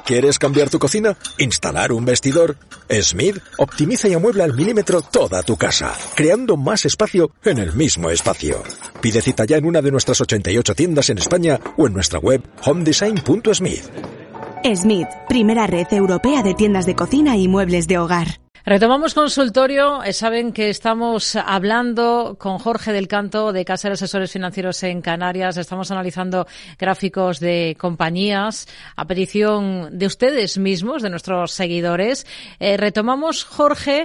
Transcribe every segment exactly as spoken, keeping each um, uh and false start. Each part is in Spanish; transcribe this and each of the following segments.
¿Quieres cambiar tu cocina? ¿Instalar un vestidor? Smith optimiza y amuebla al milímetro toda tu casa, creando más espacio en el mismo espacio. Pide cita ya en una de nuestras ochenta y ocho tiendas en España o en nuestra web home design punto smith. Smith, primera red europea de tiendas de cocina y muebles de hogar. Retomamos consultorio. Saben que estamos hablando con Jorge del Canto de Casa de Asesores Financieros en Canarias. Estamos analizando gráficos de compañías a petición de ustedes mismos, de nuestros seguidores. Eh, retomamos, Jorge,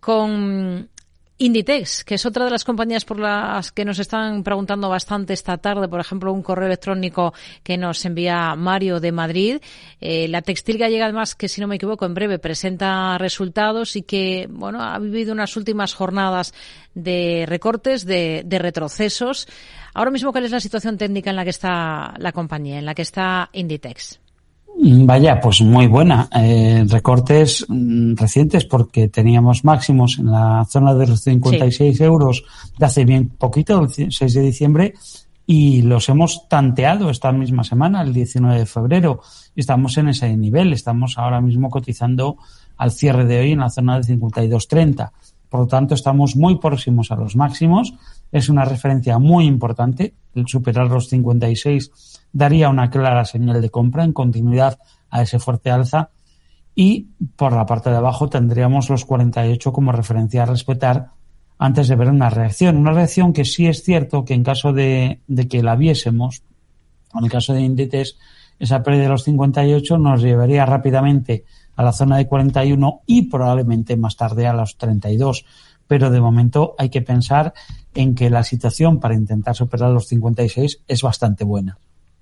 con Inditex, que es otra de las compañías por las que nos están preguntando bastante esta tarde. Por ejemplo, un correo electrónico que nos envía Mario de Madrid. Eh, la textil gallega, además, que si no me equivoco, en breve presenta resultados y que, bueno, ha vivido unas últimas jornadas de recortes, de, de retrocesos. Ahora mismo, ¿cuál es la situación técnica en la que está la compañía, en la que está Inditex? Vaya, pues muy buena. Eh, recortes mm, recientes, porque teníamos máximos en la zona de los cincuenta y seis sí. euros de hace bien poquito, el seis de diciembre, y los hemos tanteado esta misma semana, el diecinueve de febrero, y estamos en ese nivel. Estamos ahora mismo cotizando al cierre de hoy en la zona de cincuenta y dos treinta. Por lo tanto, estamos muy próximos a los máximos. Es una referencia muy importante. El superar los cincuenta y seis daría una clara señal de compra en continuidad a ese fuerte alza, y por la parte de abajo tendríamos los cuarenta y ocho como referencia a respetar antes de ver una reacción. Una reacción que sí es cierto que en caso de, de que la viésemos, en el caso de Inditex, esa pérdida de los cincuenta y ocho nos llevaría rápidamente a la zona de cuarenta y uno y probablemente más tarde a los treinta y dos. Pero de momento hay que pensar en que la situación para intentar superar los cincuenta y seis es bastante buena.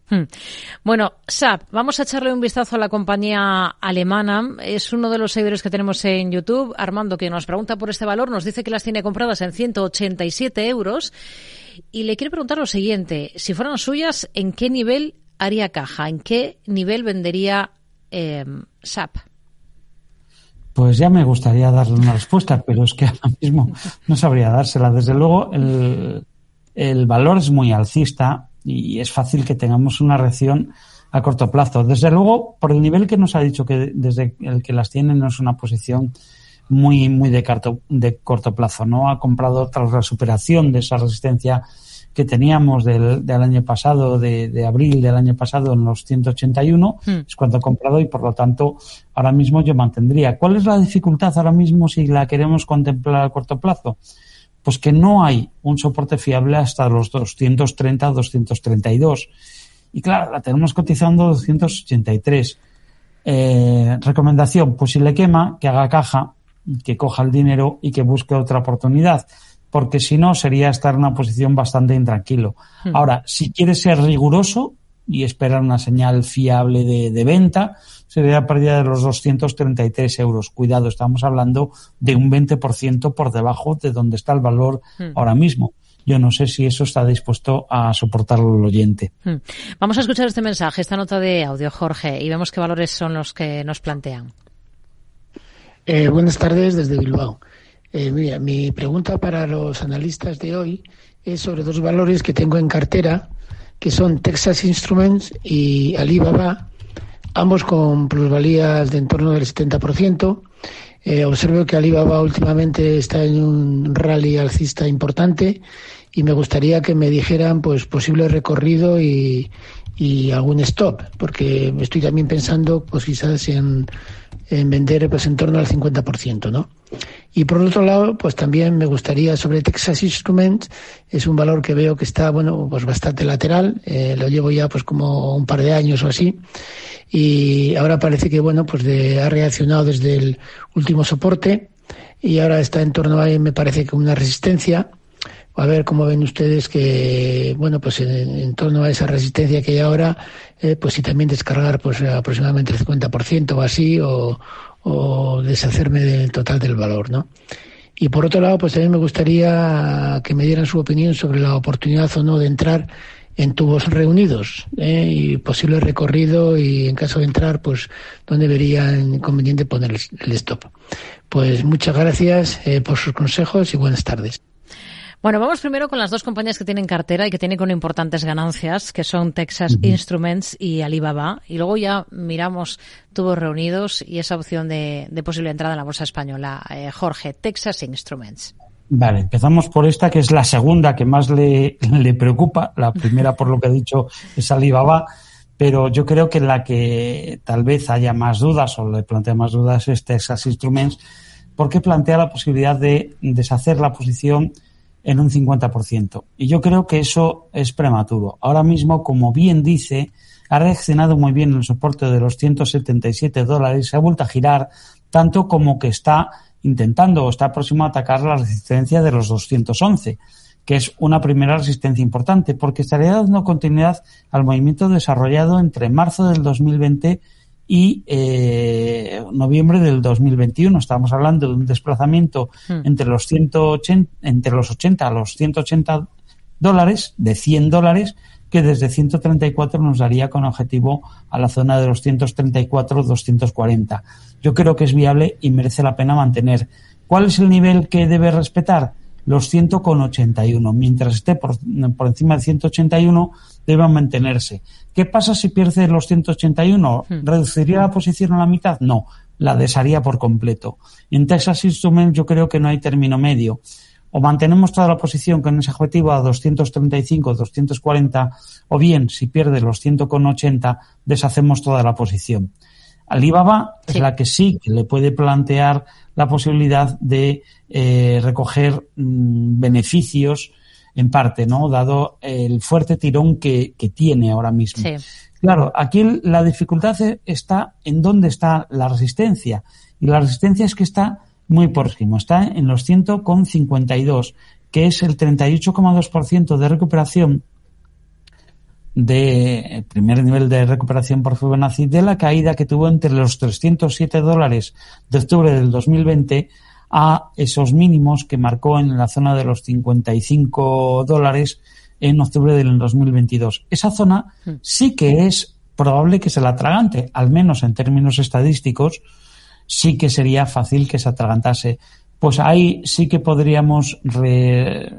Bueno, S A P, vamos a echarle un vistazo a la compañía alemana. Es uno de los seguidores que tenemos en YouTube. Armando, que nos pregunta por este valor, nos dice que las tiene compradas en ciento ochenta y siete euros. Y le quiero preguntar lo siguiente: si fueran suyas, ¿en qué nivel haría caja? ¿En qué nivel vendería eh, S A P? Pues ya me gustaría darle una respuesta, pero es que ahora mismo no sabría dársela. Desde luego, el, el valor es muy alcista y es fácil que tengamos una reacción a corto plazo. Desde luego, por el nivel que nos ha dicho que desde el que las tiene, no es una posición muy muy de, carto, de corto plazo, ¿no? Ha comprado tras la superación de esa resistencia que teníamos del, del año pasado, de, de abril del año pasado, en los ciento ochenta y uno, mm. es cuando ha comprado, y por lo tanto ahora mismo yo mantendría. ¿Cuál es la dificultad ahora mismo si la queremos contemplar a corto plazo? Pues que no hay un soporte fiable hasta los doscientos treinta, doscientos treinta y dos. Y claro, la tenemos cotizando doscientos ochenta y tres. Eh, recomendación, pues si le quema, que haga caja, que coja el dinero y que busque otra oportunidad, porque si no sería estar en una posición bastante intranquilo. Hmm. Ahora, si quiere ser riguroso y esperar una señal fiable de, de venta, sería la pérdida de los doscientos treinta y tres euros. Cuidado, estamos hablando de un veinte por ciento por debajo de donde está el valor hmm. ahora mismo. Yo no sé si eso está dispuesto a soportarlo el oyente. Hmm. Vamos a escuchar este mensaje, esta nota de audio, Jorge, y vemos qué valores son los que nos plantean. Eh, buenas tardes desde Bilbao. Eh, mira, mi pregunta para los analistas de hoy es sobre dos valores que tengo en cartera, que son Texas Instruments y Alibaba, ambos con plusvalías de en torno del setenta por ciento. Eh, observo que Alibaba últimamente está en un rally alcista importante y me gustaría que me dijeran pues posible recorrido y, y algún stop, porque estoy también pensando pues quizás en, en vender pues en torno al cincuenta por ciento, ¿no? Y por otro lado, pues también me gustaría sobre Texas Instruments, es un valor que veo que está, bueno, pues bastante lateral, eh, lo llevo ya pues como un par de años o así, y ahora parece que, bueno, pues de, ha reaccionado desde el último soporte y ahora está en torno a, me parece que una resistencia. A ver cómo ven ustedes que, bueno, pues en, en torno a esa resistencia que hay ahora, eh, pues si también descargar pues aproximadamente el cincuenta por ciento o así, o, o deshacerme del total del valor, ¿no? Y por otro lado, pues también me gustaría que me dieran su opinión sobre la oportunidad o no de entrar en tubos reunidos, ¿eh? Y posible recorrido, y en caso de entrar, pues dónde verían conveniente poner el, el stop. Pues muchas gracias eh, por sus consejos y buenas tardes. Bueno, vamos primero con las dos compañías que tienen cartera y que tienen con importantes ganancias, que son Texas uh-huh. Instruments y Alibaba. Y luego ya miramos tubos reunidos y esa opción de, de posible entrada en la bolsa española. Eh, Jorge, Texas Instruments. Vale, empezamos por esta, que es la segunda que más le, le preocupa. La primera, por lo que he dicho, es Alibaba. Pero yo creo que la que tal vez haya más dudas o le plantea más dudas es Texas Instruments, porque plantea la posibilidad de deshacer la posición en un cincuenta por ciento. Y yo creo que eso es prematuro. Ahora mismo, como bien dice, ha reaccionado muy bien el soporte de los ciento setenta y siete dólares, se ha vuelto a girar tanto como que está intentando o está próximo a atacar la resistencia de los doscientos once, que es una primera resistencia importante, porque estaría dando continuidad al movimiento desarrollado entre marzo del dos mil veinte y eh, noviembre del dos mil veintiuno. Estamos hablando de un desplazamiento mm. entre los ciento ochenta, entre los ochenta a los ciento ochenta dólares, de cien dólares, que desde ciento treinta y cuatro nos daría con objetivo a la zona de los ciento treinta y cuatro a doscientos cuarenta. Yo creo que es viable y merece la pena mantener. ¿Cuál es el nivel que debe respetar? Los cien ochenta y uno. Mientras esté por, por encima de ciento ochenta y uno, debe mantenerse. ¿Qué pasa si pierde los ciento ochenta y uno? ¿Reduciría la posición a la mitad? No, la desharía por completo. En Texas Instruments yo creo que no hay término medio. O mantenemos toda la posición con ese objetivo a doscientos treinta y cinco, doscientos cuarenta, o bien, si pierde los cien ochenta, deshacemos toda la posición. Alibaba sí. es la que sí que le puede plantear la posibilidad de eh, recoger mmm, beneficios en parte, ¿no? Dado el fuerte tirón que, que tiene ahora mismo. Sí. Claro, aquí la dificultad está en dónde está la resistencia. Y la resistencia es que está muy próximo, está en los cien cincuenta y dos, que es el treinta y ocho coma dos por ciento de recuperación de el primer nivel de recuperación por Fibonacci de la caída que tuvo entre los trescientos siete dólares de octubre del dos mil veinte a esos mínimos que marcó en la zona de los cincuenta y cinco dólares en octubre del dos mil veintidós. Esa zona sí que es probable que se la atragante, al menos en términos estadísticos, sí que sería fácil que se atragantase. Pues ahí sí que podríamos re,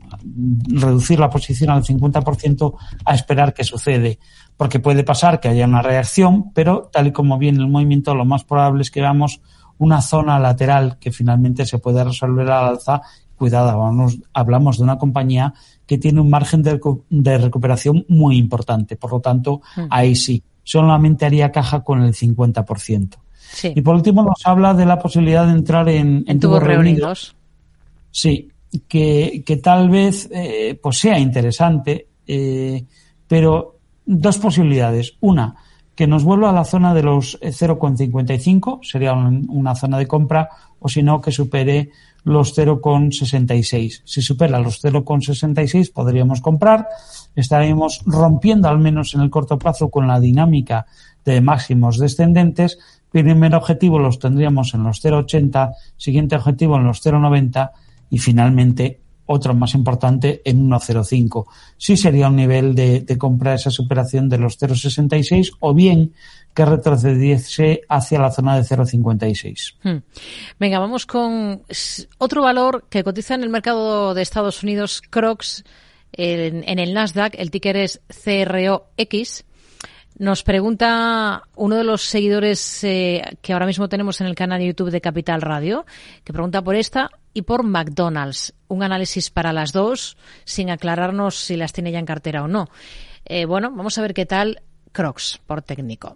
reducir la posición al cincuenta por ciento a esperar qué sucede. Porque puede pasar que haya una reacción, pero tal y como viene el movimiento, lo más probable es que veamos una zona lateral que finalmente se puede resolver al alza. Cuidado, vamos, hablamos de una compañía que tiene un margen de, de recuperación muy importante. Por lo tanto, mm. ahí sí, solamente haría caja con el cincuenta por ciento. Sí. Y por último nos habla de la posibilidad de entrar en, en, en tubos reunidos. reunidos. Sí, que, que tal vez eh, pues sea interesante, eh, pero dos posibilidades. Una, que nos vuelva a la zona de los cero coma cincuenta y cinco, sería un, una zona de compra, o si no, que supere los cero coma sesenta y seis. Si supera los cero coma sesenta y seis podríamos comprar, estaríamos rompiendo al menos en el corto plazo con la dinámica de máximos descendentes. Primer objetivo los tendríamos en los cero coma ochenta, siguiente objetivo en los cero coma noventa y finalmente otro más importante en uno coma cero cinco. Sí sería un nivel de, de compra esa superación de los cero coma sesenta y seis o bien que retrocediese hacia la zona de cero coma cincuenta y seis. Hmm. Venga, vamos con otro valor que cotiza en el mercado de Estados Unidos, Crocs, en, en el Nasdaq, el ticker es C R O X. Nos pregunta uno de los seguidores eh, que ahora mismo tenemos en el canal de YouTube de Capital Radio, que pregunta por esta y por McDonald's. Un análisis para las dos, sin aclararnos si las tiene ya en cartera o no. Eh, bueno, vamos a ver qué tal Crocs por técnico.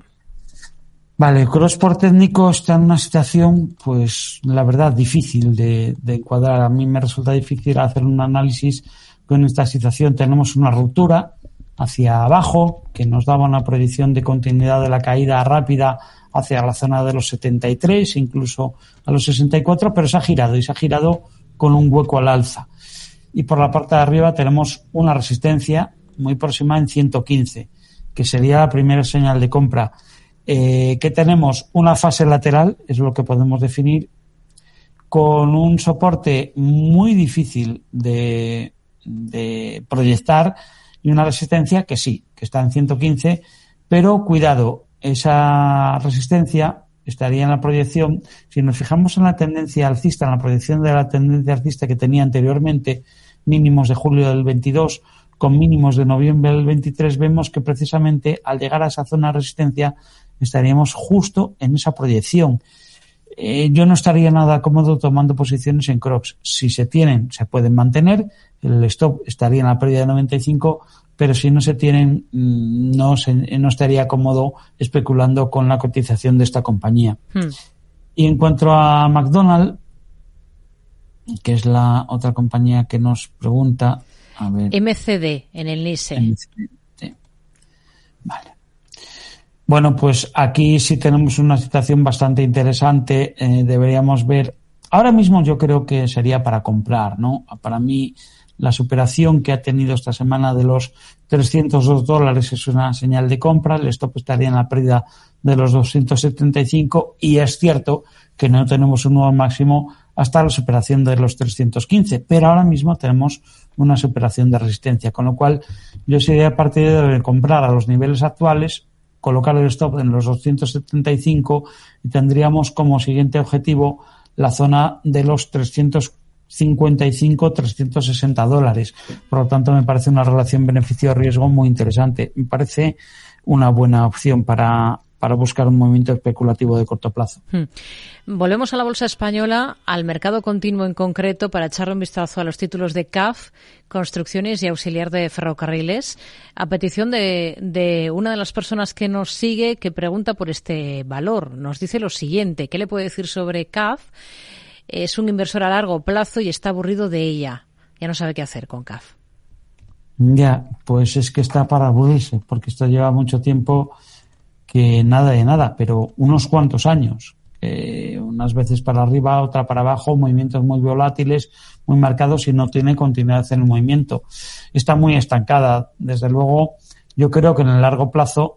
Vale, Crocs por técnico está en una situación, pues, la verdad, difícil de, de encuadrar. A mí me resulta difícil hacer un análisis con esta situación. Tenemos una ruptura hacia abajo, que nos daba una proyección de continuidad de la caída rápida hacia la zona de los setenta y tres, incluso a los sesenta y cuatro, pero se ha girado y se ha girado con un hueco al alza. Y por la parte de arriba tenemos una resistencia muy próxima en ciento quince, que sería la primera señal de compra. Eh, que tenemos una fase lateral, es lo que podemos definir, con un soporte muy difícil de, de proyectar, y una resistencia que sí, que está en ciento quince, pero cuidado, esa resistencia estaría en la proyección. Si nos fijamos en la tendencia alcista, en la proyección de la tendencia alcista que tenía anteriormente, mínimos de julio del veintidós con mínimos de noviembre del veintitrés, vemos que precisamente al llegar a esa zona de resistencia estaríamos justo en esa proyección. Eh, yo no estaría nada cómodo tomando posiciones en Crocs. Si se tienen, se pueden mantener. El stop estaría en la pérdida de noventa y cinco, pero si no se tienen, no, se, no estaría cómodo especulando con la cotización de esta compañía. Hmm. Y en cuanto a McDonald's, que es la otra compañía que nos pregunta, a ver. M C D en el NISE. M C D, sí. Vale. Bueno, pues aquí sí tenemos una situación bastante interesante. Eh, deberíamos ver. Ahora mismo yo creo que sería para comprar, ¿no? Para mí, la superación que ha tenido esta semana de los trescientos dos dólares es una señal de compra. El stop estaría en la pérdida de los doscientos setenta y cinco y es cierto que no tenemos un nuevo máximo hasta la superación de los trescientos quince, pero ahora mismo tenemos una superación de resistencia, con lo cual yo sería partidario de comprar a los niveles actuales, colocar el stop en los doscientos setenta y cinco y tendríamos como siguiente objetivo la zona de los trescientos cincuenta y cinco, trescientos sesenta dólares. Por lo tanto, me parece una relación beneficio-riesgo muy interesante. Me parece una buena opción para, para buscar un movimiento especulativo de corto plazo. Hmm. Volvemos a la bolsa española, al mercado continuo en concreto, para echarle un vistazo a los títulos de C A F, Construcciones y Auxiliar de Ferrocarriles, a petición de, de una de las personas que nos sigue, que pregunta por este valor. Nos dice lo siguiente: ¿qué le puede decir sobre C A F? Es un inversor a largo plazo y está aburrido de ella. Ya no sabe qué hacer con C A F. Ya, pues es que está para aburrirse, porque esto lleva mucho tiempo que nada de nada, pero unos cuantos años. Eh, unas veces para arriba, otra para abajo, movimientos muy volátiles, muy marcados y no tiene continuidad en el movimiento. Está muy estancada. Desde luego, yo creo que en el largo plazo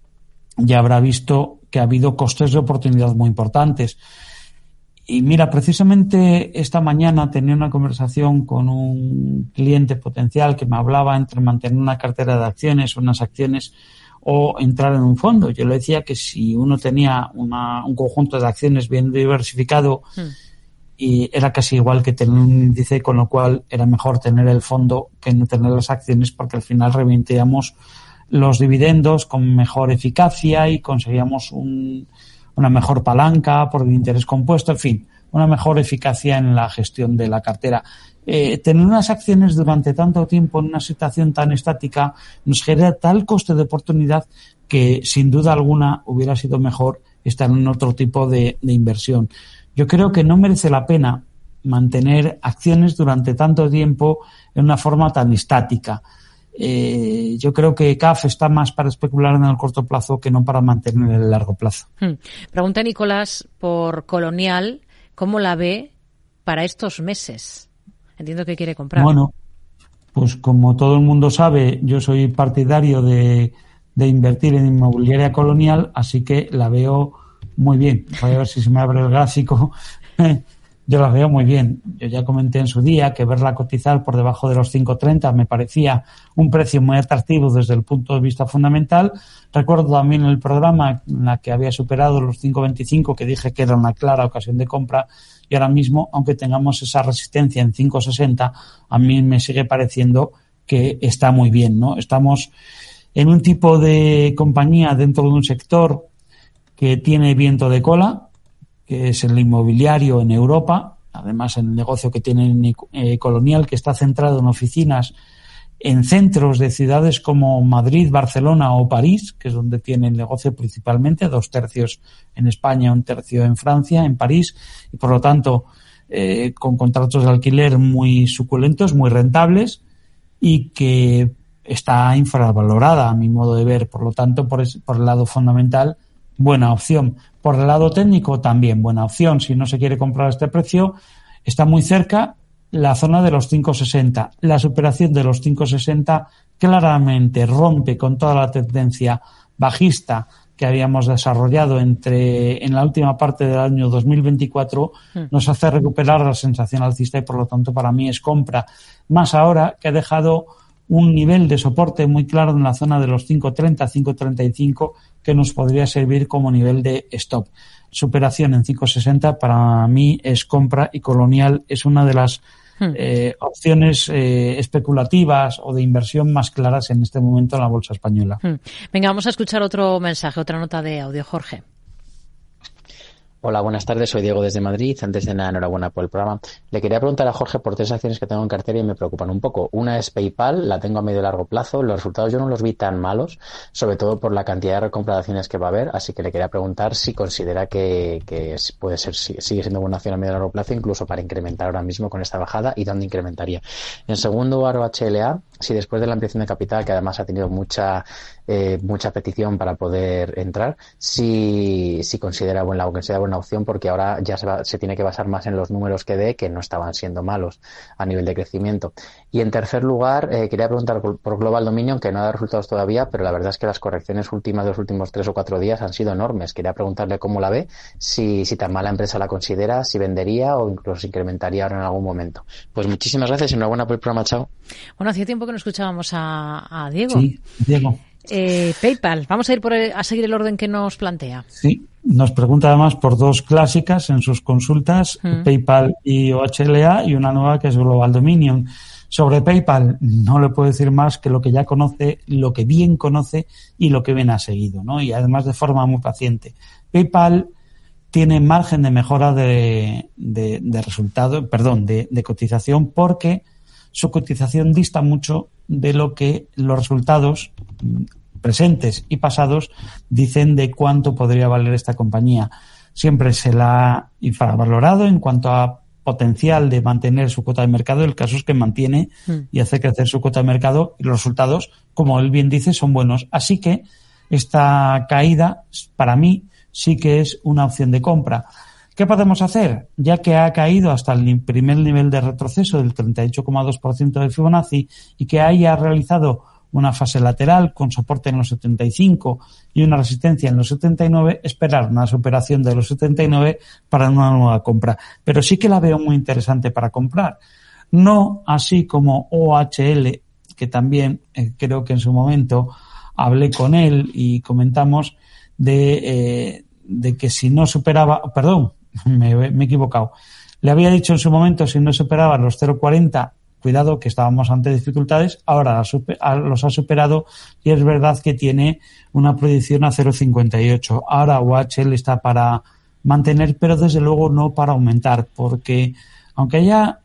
ya habrá visto que ha habido costes de oportunidad muy importantes. Y mira, precisamente esta mañana tenía una conversación con un cliente potencial que me hablaba entre mantener una cartera de acciones, unas acciones o entrar en un fondo. Yo le decía que si uno tenía una, un conjunto de acciones bien diversificado, mm. y era casi igual que tener un índice, con lo cual era mejor tener el fondo que no tener las acciones, porque al final reinvertíamos los dividendos con mejor eficacia y conseguíamos un, una mejor palanca por el interés compuesto, en fin, una mejor eficacia en la gestión de la cartera. Eh, tener unas acciones durante tanto tiempo en una situación tan estática nos genera tal coste de oportunidad que sin duda alguna hubiera sido mejor estar en otro tipo de, de inversión. Yo creo que no merece la pena mantener acciones durante tanto tiempo en una forma tan estática. Eh, yo creo que C A F está más para especular en el corto plazo que no para mantener en el largo plazo. Hmm. Pregunta Nicolás por Colonial, ¿cómo la ve para estos meses? Entiendo que quiere comprar. Bueno, pues como todo el mundo sabe, yo soy partidario de, de invertir en inmobiliaria Colonial, así que la veo muy bien. Voy a ver si se me abre el gráfico. Yo la veo muy bien. Yo ya comenté en su día que verla cotizar por debajo de los cinco treinta me parecía un precio muy atractivo desde el punto de vista fundamental. Recuerdo también el programa en la que había superado los cinco veinticinco, que dije que era una clara ocasión de compra, y ahora mismo, aunque tengamos esa resistencia en cinco sesenta, a mí me sigue pareciendo que está muy bien, ¿no? Estamos en un tipo de compañía dentro de un sector que tiene viento de cola, que es el inmobiliario en Europa, además el negocio que tiene eh, Colonial, que está centrado en oficinas en centros de ciudades como Madrid, Barcelona o París, que es donde tiene el negocio principalmente, dos tercios en España, un tercio en Francia, en París, y por lo tanto eh, con contratos de alquiler muy suculentos, muy rentables, y que está infravalorada a mi modo de ver. Por lo tanto, por, es, por el lado fundamental, buena opción. Por el lado técnico, también buena opción. Si no se quiere comprar a este precio, está muy cerca la zona de los cinco sesenta. La superación de los cinco sesenta claramente rompe con toda la tendencia bajista que habíamos desarrollado entre en la última parte del año dos mil veinticuatro, mm. nos hace recuperar la sensación alcista y por lo tanto para mí es compra. Más ahora que ha dejado un nivel de soporte muy claro en la zona de los cinco treinta, cinco treinta y cinco que nos podría servir como nivel de stop. Superación en cinco sesenta para mí es compra y Colonial es una de las hmm. eh, opciones eh, especulativas o de inversión más claras en este momento en la bolsa española. Hmm. Venga, vamos a escuchar otro mensaje, otra nota de audio. Jorge. Hola, buenas tardes. Soy Diego desde Madrid. Antes de nada, enhorabuena por el programa. Le quería preguntar a Jorge por tres acciones que tengo en cartera y me preocupan un poco. Una es PayPal, la tengo a medio y largo plazo. Los resultados yo no los vi tan malos, sobre todo por la cantidad de recompra de acciones que va a haber. Así que le quería preguntar si considera que, que puede ser, sigue siendo buena acción a medio y largo plazo, incluso para incrementar ahora mismo con esta bajada, y dónde incrementaría. En segundo, Aro H L A. Si después de la ampliación de capital, que además ha tenido mucha eh, mucha petición para poder entrar, si, si considera buena, considera buena opción, porque ahora ya se, va, se tiene que basar más en los números que dé, que no estaban siendo malos a nivel de crecimiento. Y en tercer lugar, eh, quería preguntar por, por Global Dominion, que no ha dado resultados todavía, pero la verdad es que las correcciones últimas de los últimos tres o cuatro días han sido enormes. Quería preguntarle cómo la ve, si, si tan mala empresa la considera, si vendería o incluso si incrementaría ahora en algún momento. Pues muchísimas gracias y enhorabuena por el programa. Chao. Bueno, hacía tiempo que no escuchábamos a, a Diego. Sí, Diego. Eh, PayPal, vamos a ir por el, a seguir el orden que nos plantea. Sí, nos pregunta además por dos clásicas en sus consultas, mm. PayPal y O H L A, y una nueva que es Global Dominion. Sobre PayPal no le puedo decir más que lo que ya conoce, lo que bien conoce y lo que bien ha seguido, ¿no? Y además de forma muy paciente. PayPal tiene margen de mejora de, de, de resultado, perdón, de, de cotización, porque su cotización dista mucho de lo que los resultados presentes y pasados dicen de cuánto podría valer esta compañía. Siempre se la ha infravalorado en cuanto a potencial de mantener su cuota de mercado. El caso es que mantiene y hace crecer su cuota de mercado, y los resultados, como él bien dice, son buenos. Así que esta caída, para mí, sí que es una opción de compra. ¿Qué podemos hacer? Ya que ha caído hasta el primer nivel de retroceso del treinta y ocho coma dos por ciento de Fibonacci y que haya realizado una fase lateral con soporte en los setenta y cinco y una resistencia en los setenta y nueve, esperar una superación de los setenta y nueve para una nueva compra. Pero sí que la veo muy interesante para comprar. No así como O H L, que también eh, creo que en su momento hablé con él y comentamos de, eh, de que si no superaba, perdón, Me, me he equivocado. Le había dicho en su momento, si no superaba los cero coma cuarenta, cuidado que estábamos ante dificultades, ahora los ha superado y es verdad que tiene una proyección a cero coma cincuenta y ocho. Ahora O H L está para mantener, pero desde luego no para aumentar, porque aunque haya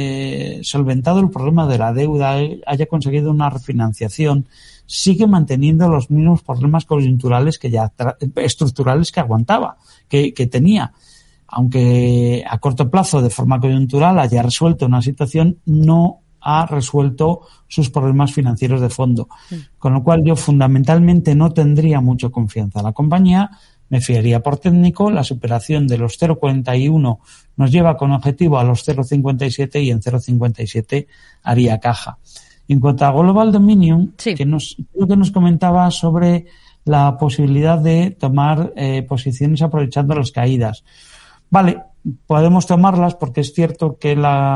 eh, solventado el problema de la deuda, haya conseguido una refinanciación, sigue manteniendo los mismos problemas coyunturales que ya estructurales que aguantaba, que, que tenía. Aunque a corto plazo, de forma coyuntural, haya resuelto una situación, no ha resuelto sus problemas financieros de fondo. Sí. Con lo cual yo fundamentalmente no tendría mucha confianza en la compañía, me fiaría por técnico, la superación de los cero coma cuarenta y uno nos lleva con objetivo a los cero coma cincuenta y siete y en cero coma cincuenta y siete haría caja. En cuanto a Global Dominion, sí. que nos, creo que nos comentaba sobre la posibilidad de tomar eh, posiciones aprovechando las caídas. Vale, podemos tomarlas porque es cierto que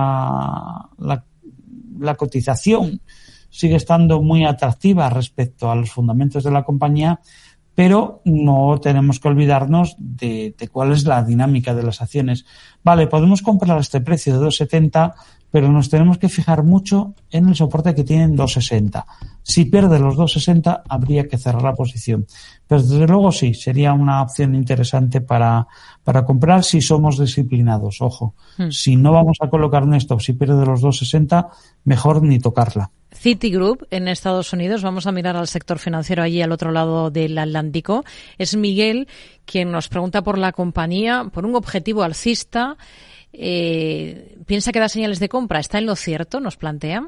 la, la, la cotización sigue estando muy atractiva respecto a los fundamentos de la compañía, pero no tenemos que olvidarnos de, de cuál es la dinámica de las acciones. Vale, podemos comprar a este precio de dos setenta, pero nos tenemos que fijar mucho en el soporte que tienen dos sesenta. Si pierde los dos sesenta, habría que cerrar la posición. Pero desde luego sí, sería una opción interesante para, para comprar si somos disciplinados. Ojo, hmm. si no vamos a colocar un stop, si pierde los dos sesenta, mejor ni tocarla. Citigroup en Estados Unidos, vamos a mirar al sector financiero allí al otro lado del Atlántico. Es Miguel quien nos pregunta por la compañía, por un objetivo alcista. Eh, ¿Piensa que da señales de compra? ¿Está en lo cierto? Nos plantea.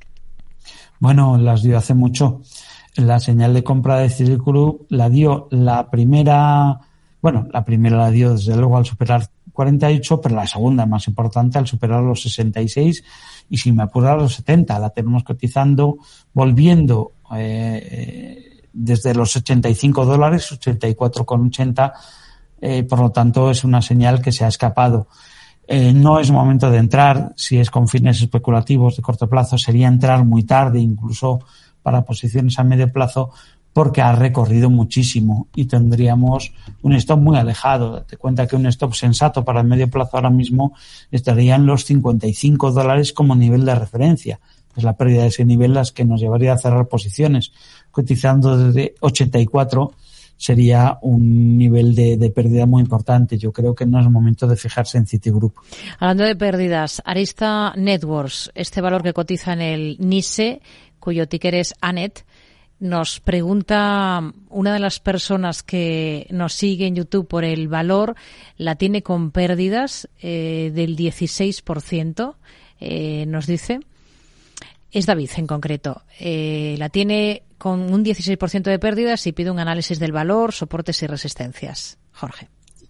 Bueno, las dio hace mucho. La señal de compra de Citigroup la dio la primera, bueno, la primera la dio desde luego al superar cuarenta y ocho, pero la segunda, más importante, al superar los sesenta y seis y si me apura los setenta. La tenemos cotizando, volviendo eh, desde los ochenta y cinco dólares, ochenta y cuatro con ochenta, eh, por lo tanto es una señal que se ha escapado. Eh, no es momento de entrar, si es con fines especulativos de corto plazo, sería entrar muy tarde, incluso para posiciones a medio plazo, porque ha recorrido muchísimo y tendríamos un stop muy alejado. Date cuenta que un stop sensato para el medio plazo ahora mismo estaría en los cincuenta y cinco dólares como nivel de referencia. Es la pérdida de ese nivel las que nos llevaría a cerrar posiciones. Cotizando desde ochenta y cuatro sería un nivel de, de pérdida muy importante. Yo creo que no es momento de fijarse en Citigroup. Hablando de pérdidas, Arista Networks, este valor que cotiza en el NYSE, cuyo ticker es A N E T, nos pregunta una de las personas que nos sigue en YouTube por el valor, la tiene con pérdidas eh, del dieciséis por ciento, eh, nos dice. Es David en concreto. Eh, la tiene con un dieciséis por ciento de pérdidas y pide un análisis del valor, soportes y resistencias. Jorge.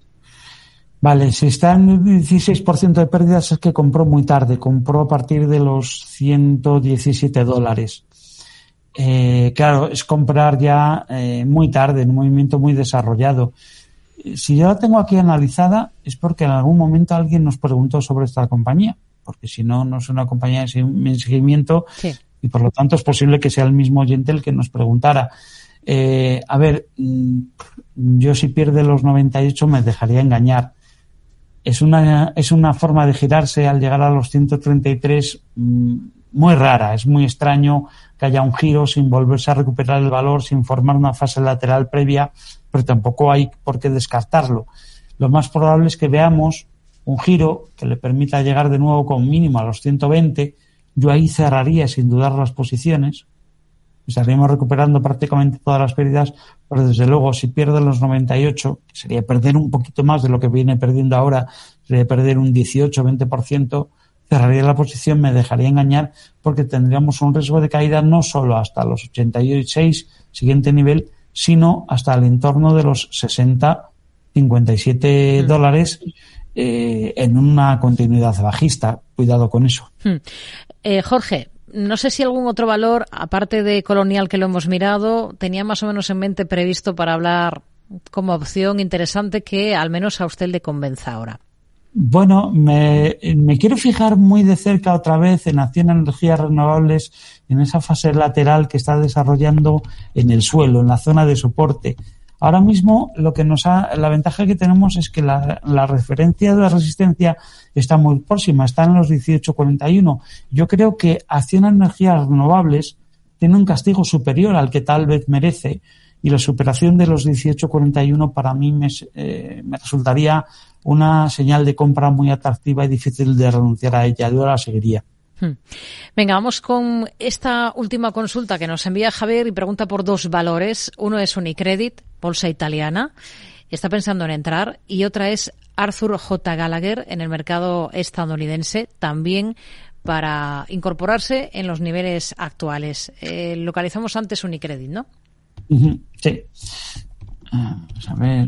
Vale, si está en el dieciséis por ciento de pérdidas es que compró muy tarde, compró a partir de los ciento diecisiete dólares. Eh, claro, es comprar ya eh, muy tarde, en un movimiento muy desarrollado. Si yo la tengo aquí analizada es porque en algún momento alguien nos preguntó sobre esta compañía, porque si no, no es una compañía de seguimiento, sí. Y por lo tanto es posible que sea el mismo oyente el que nos preguntara. Eh, a ver, yo si pierde los noventa y ocho me dejaría engañar. Es una, es una forma de girarse al llegar a los ciento treinta y tres muy rara, es muy extraño que haya un giro sin volverse a recuperar el valor, sin formar una fase lateral previa, pero tampoco hay por qué descartarlo. Lo más probable es que veamos un giro que le permita llegar de nuevo con mínimo a los ciento veinte. Yo ahí cerraría sin dudar las posiciones. Estaríamos recuperando prácticamente todas las pérdidas, pero desde luego si pierde los noventa y ocho, que sería perder un poquito más de lo que viene perdiendo ahora, sería perder un dieciocho veinte por ciento, cerraría la posición, me dejaría engañar porque tendríamos un riesgo de caída no solo hasta los ochenta y seis, siguiente nivel, sino hasta el entorno de los sesenta, cincuenta y siete mm. dólares eh, en una continuidad bajista. Cuidado con eso. Mm. Eh, Jorge, no sé si algún otro valor, aparte de Colonial que lo hemos mirado, tenía más o menos en mente previsto para hablar como opción interesante que al menos a usted le convenza ahora. Bueno, me, me quiero fijar muy de cerca otra vez en Acciona Energías Renovables, en esa fase lateral que está desarrollando en el suelo, en la zona de soporte. Ahora mismo lo que nos ha, la ventaja que tenemos es que la, la referencia de la resistencia está muy próxima, está en los dieciocho cuarenta y uno. Yo creo que Acciona Energías Renovables tiene un castigo superior al que tal vez merece y la superación de los dieciocho cuarenta y uno para mí me, eh, me resultaría una señal de compra muy atractiva y difícil de renunciar a ella. Yo la seguiría. Venga, vamos con esta última consulta que nos envía Javier y pregunta por dos valores. Uno es Unicredit, bolsa italiana, está pensando en entrar, y otra es Arthur J. Gallagher en el mercado estadounidense, también para incorporarse en los niveles actuales. Eh, localizamos antes Unicredit, ¿no? Uh-huh, sí. Vamos a ver.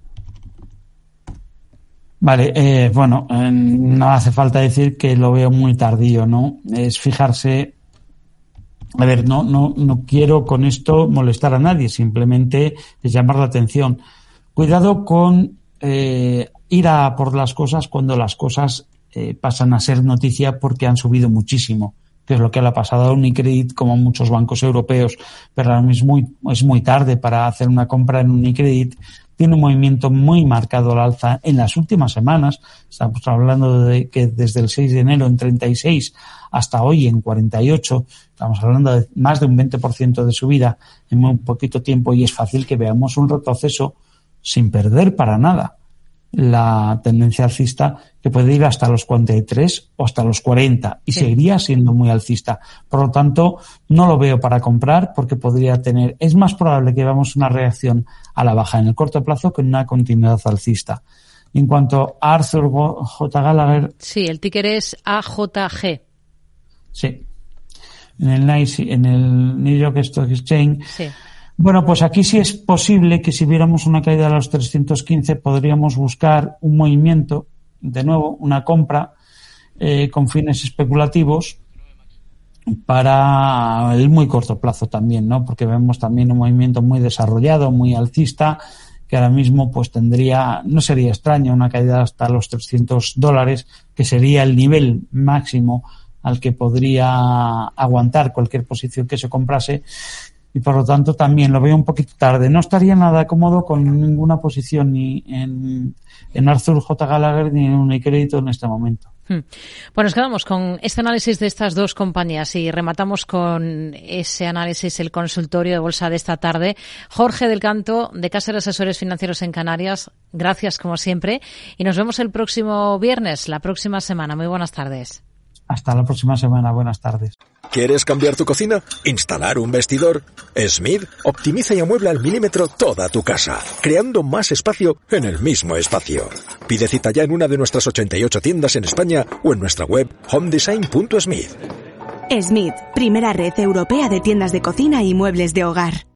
Vale, eh, bueno, eh, no hace falta decir que lo veo muy tardío, ¿no? Es fijarse, a ver, no, no, no quiero con esto molestar a nadie, simplemente es llamar la atención. Cuidado con eh, ir a por las cosas cuando las cosas eh, pasan a ser noticia porque han subido muchísimo, que es lo que le ha pasado a Unicredit como a muchos bancos europeos, pero ahora mismo es muy, es muy tarde para hacer una compra en Unicredit. Tiene un movimiento muy marcado al alza en las últimas semanas. Estamos hablando de que desde el seis de enero en treinta y seis hasta hoy en cuarenta y ocho. Estamos hablando de más de un veinte por ciento de subida en muy poquito tiempo y es fácil que veamos un retroceso sin perder para nada la tendencia alcista, que puede ir hasta los cuarenta y tres o hasta los cuarenta y sí, seguiría siendo muy alcista. Por lo tanto, no lo veo para comprar porque podría tener, es más probable que veamos una reacción a la baja en el corto plazo que en una continuidad alcista. En cuanto a Arthur J. Gallagher. Sí, el ticker es A J G. Sí. En el, en el New York Stock Exchange. Sí. Bueno, pues aquí sí es posible que si viéramos una caída de los trescientos quince podríamos buscar un movimiento, de nuevo, una compra eh, con fines especulativos para el muy corto plazo también, ¿no? Porque vemos también un movimiento muy desarrollado, muy alcista, que ahora mismo pues tendría, no sería extraño una caída hasta los trescientos dólares, que sería el nivel máximo al que podría aguantar cualquier posición que se comprase. y por lo tanto también lo veo un poquito tarde. No estaría nada cómodo con ninguna posición ni en, en Arthur J. Gallagher ni en Unicrédito en este momento. Bueno, nos quedamos con este análisis de estas dos compañías y rematamos con ese análisis, el consultorio de bolsa de esta tarde. Jorge del Canto, de Caser Asesores Financieros en Canarias, gracias como siempre y nos vemos el próximo viernes, la próxima semana. Muy buenas tardes. Hasta la próxima semana. Buenas tardes. ¿Quieres cambiar tu cocina? ¿Instalar un vestidor? Smith optimiza y amuebla al milímetro toda tu casa, creando más espacio en el mismo espacio. Pide cita ya en una de nuestras ochenta y ocho tiendas en España o en nuestra web home design punto smith. Smith, primera red europea de tiendas de cocina y muebles de hogar.